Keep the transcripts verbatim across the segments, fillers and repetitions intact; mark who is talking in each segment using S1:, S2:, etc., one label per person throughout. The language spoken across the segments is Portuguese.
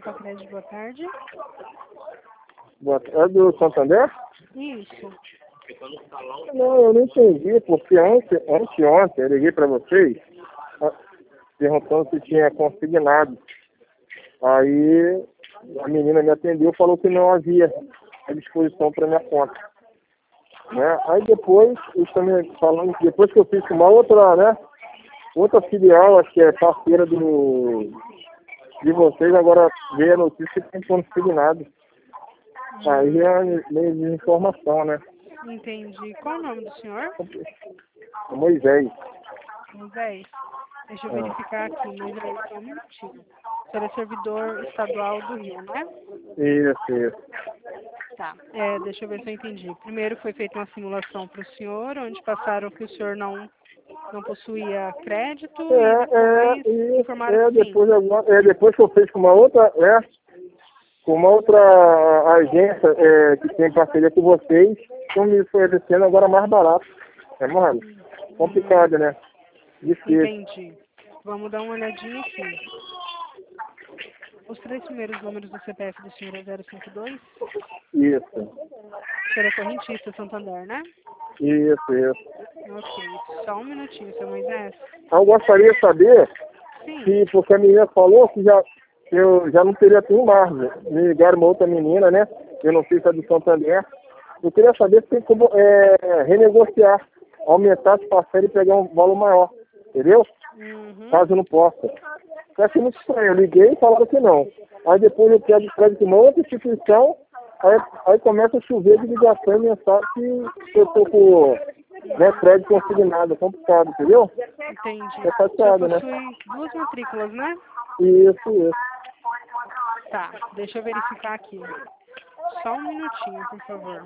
S1: Sacred, boa tarde.
S2: Boa tarde. É do Santander?
S1: Isso.
S2: Não, eu não entendi, porque ontem, anteontem eu liguei para vocês ah, perguntando se tinha consignado. Aí a menina me atendeu e falou que não havia à disposição para minha conta. Né? Aí depois, eu também falando, depois que eu fiz com uma outra, né? Outra filial, acho que é parceira do, de vocês, agora veio a notícia que tem consignado.
S1: Hum.
S2: Aí é meio de informação, né?
S1: Entendi. Qual o nome do senhor?
S2: Moisés.
S1: Moisés. Deixa eu
S2: É.
S1: verificar aqui, Moisés, só um minutinho. O senhor é servidor estadual do Rio, né?
S2: Isso, isso.
S1: Tá. É, deixa eu ver se eu entendi. Primeiro foi feita uma simulação para o senhor, onde passaram que o senhor não, não possuía crédito
S2: É,
S1: e depois
S2: é, e,
S1: informaram
S2: é,
S1: que sim.
S2: depois, agora- é, depois que eu fiz com uma outra, é, com uma outra agência é, que tem parceria com vocês, estão me oferecendo agora mais barato. É, mano, complicado, né? Difícil.
S1: Entendi. Vamos dar uma olhadinha aqui. Os três primeiros números do C P F do senhor é zero cinco dois?
S2: Isso,
S1: O senhor é correntista Santander, né?
S2: isso, isso.
S1: Ok. Só um minutinho, seu Moisés.
S2: Eu gostaria de saber
S1: Sim.
S2: se, porque a menina falou que já, que eu já não teria nenhum margem. Me ligaram uma outra menina, né? Eu não sei se é do Santander. Eu queria saber se tem como é, renegociar, aumentar esse parceiro e pegar um valor maior. Entendeu?
S1: Uhum.
S2: Caso eu não possa. Eu achei muito estranho. Eu liguei e falaram que não. Aí depois eu pego crédito em outra instituição, aí, aí começa a chover de ligação e mensagem que eu tô com, né, crédito consignado. É complicado, entendeu?
S1: Entendi.
S2: É chateado,
S1: O
S2: né?
S1: senhor possui duas matrículas, né?
S2: Isso, isso.
S1: Tá, deixa eu verificar aqui. Só um minutinho, por favor.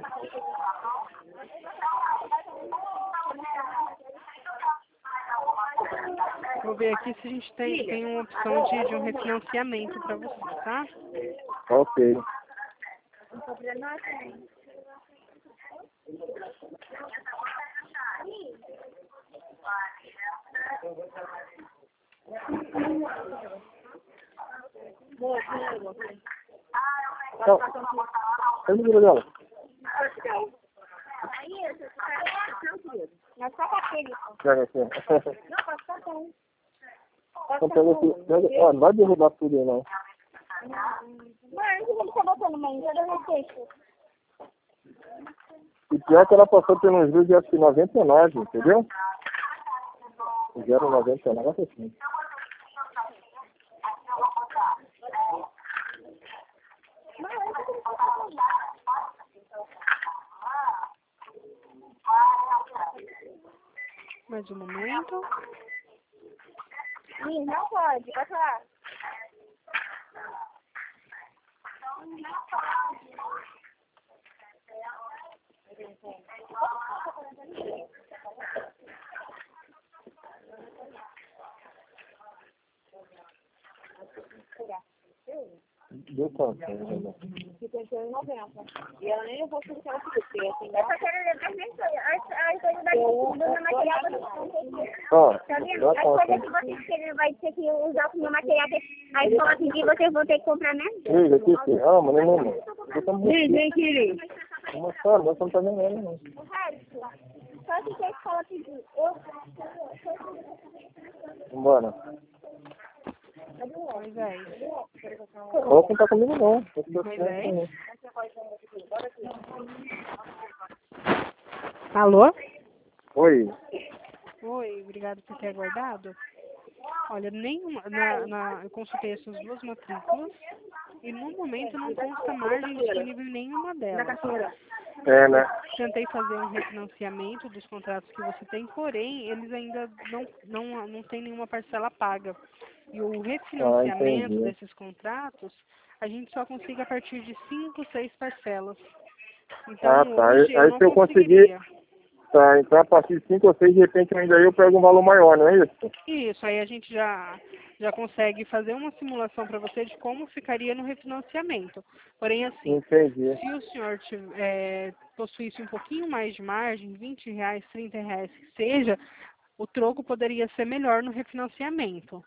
S1: Vou ver aqui se a gente tem, tem uma opção de, de um refinanciamento para você, tá?
S2: Ok. Então, é o número dela. Pega aqui. Então pega aqui. Pega, ó, não vai derrubar tudo aí, não.
S3: Mãe, você tá botando mãe, já deu receita.
S2: E pior que ela passou pelos juros de acho que noventa e nove, entendeu? zero vírgula noventa e nove, assim.
S1: Mais um momento.
S3: Ih, não pode, vai falar.
S2: Deu quanto?
S3: cinquenta e noventa. E ela nem levou tudo que ela queria, assim, né? Eu só quero levar nem coisa. As coisas da do material que vocês
S2: Ó,
S3: tá vendo?
S2: dá
S3: As coisas
S2: quanto?
S3: que vocês querem, vai ter que usar o meu material. Aí se ela pedir, vocês vão ter que comprar mesmo?
S2: Ei, aqui, filho. Ah, mas não, não.
S3: Vem, vem, querido.
S2: Uma só, mas não tá vendo ela, não.
S3: O resto, só se a escola pedir. Eu...
S2: Vambora.
S1: Moisés.
S2: Vou contar comigo, não.
S1: Moisés. Alô?
S2: Oi.
S1: Oi, obrigado por ter aguardado. Olha, nenhuma, na, na, eu consultei essas duas matrículas e no momento não consta margem disponível em nenhuma delas.
S2: É, né?
S1: Tentei fazer um refinanciamento dos contratos que você tem, porém, eles ainda não, não, não têm nenhuma parcela paga. E o refinanciamento
S2: entendi.
S1: desses contratos, a gente só consegue a partir de cinco, seis parcelas. Então,
S2: Ah, tá.
S1: hoje
S2: Aí,
S1: eu
S2: aí
S1: não
S2: se eu
S1: conseguiria.
S2: conseguir, tá, então a partir de cinco ou seis, de repente ainda eu pego um valor maior, não é isso?
S1: Isso, aí a gente já, já consegue fazer uma simulação para você de como ficaria no refinanciamento. Porém, assim,
S2: Entendi.
S1: se o senhor tiver, é, possuísse um pouquinho mais de margem, vinte reais, trinta reais que seja, o troco poderia ser melhor no refinanciamento.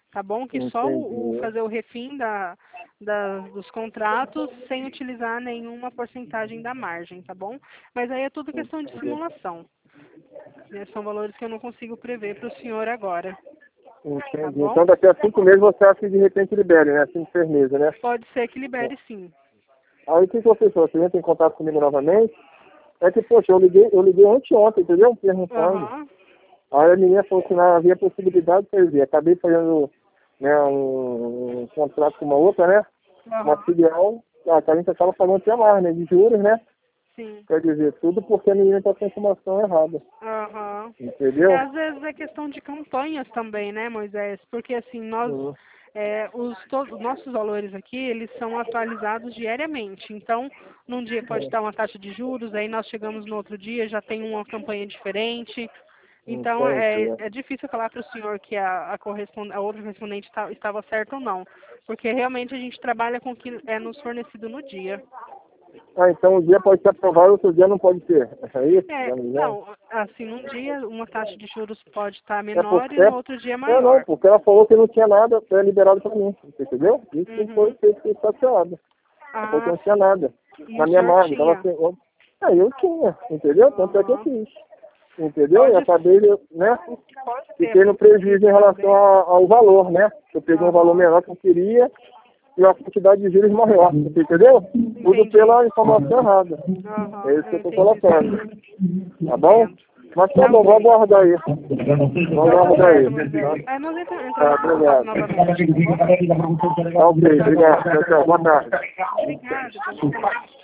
S1: tá bom? Que só o, o fazer o refim da, da, dos contratos sem utilizar nenhuma porcentagem da margem, tá bom? Mas aí é tudo questão de simulação. Né? São valores que eu não consigo prever para o senhor agora.
S2: Entendi.
S1: Tá bom?
S2: Então daqui a cinco meses você acha que de repente libere, né? Assim de firmeza, né?
S1: Pode ser que libere sim.
S2: Aí o que você falou? Você entra em contato comigo novamente? É que, poxa, eu liguei, eu liguei anteontem, entendeu? Perguntando.
S1: Uhum.
S2: Aí a menina falou que não havia possibilidade de fazer. Acabei fazendo, né, um, um contrato com uma outra, né?
S1: Uhum.
S2: Uma filial, ah, que a gente acaba pagando até mais, né? De juros, né?
S1: Sim.
S2: Quer dizer, tudo porque a menina está com a informação errada.
S1: Uhum.
S2: Entendeu?
S1: É, às vezes é questão de campanhas também, né, Moisés? Porque assim, nós,
S2: Uhum.
S1: é, os, to- os nossos valores aqui, eles são atualizados diariamente. Então, num dia pode estar uma taxa de juros, aí nós chegamos no outro dia, já tem uma campanha diferente. Então, é,
S2: Entendi.
S1: é difícil falar para o senhor que a, a, correspond, a outra correspondente tá, estava certa ou não. Porque realmente a gente trabalha com o que é nos fornecido no dia.
S2: Ah, então um dia pode ser aprovado, outro dia não pode ser. É isso?
S1: É, não, assim, num dia uma taxa de juros pode estar
S2: É
S1: menor
S2: porque,
S1: e
S2: é,
S1: no outro dia
S2: é não,
S1: maior.
S2: porque ela falou que não tinha nada é, liberado para mim, entendeu? Isso
S1: Uhum.
S2: foi feito estacionado. Ela falou que
S1: Ah,
S2: não tinha nada.
S1: e
S2: Na
S1: o
S2: minha
S1: senhor
S2: margem, tava
S1: tinha?
S2: assim, eu, ah, eu tinha, entendeu? Tanto é que eu
S1: Aham.
S2: fiz. Entendeu? E
S1: Pode,
S2: acabei, né?
S1: o que pode ter
S2: Fiquei no prejuízo em relação a- ao valor, né? Eu peguei um valor menor que eu queria e uma quantidade de juros maior, você entendeu? Tudo
S1: Entendi.
S2: pela informação errada.
S1: Aham,
S2: É isso que eu
S1: eu
S2: tô
S1: entendi.
S2: colocando. Tá bom?
S1: Entendo.
S2: Mas tá
S1: Tá
S2: bom,
S1: ok.
S2: vamos aguardar aí. Vamos
S1: Então tá
S2: aguardar aí.
S1: certo, Moisés. Aí nós entra-
S2: Tá,
S1: entramos em contato
S2: obrigado.
S1: novamente, tá bom?
S2: Tá ok, obrigado. Tchau, tchau. Boa tarde.
S1: Obrigada.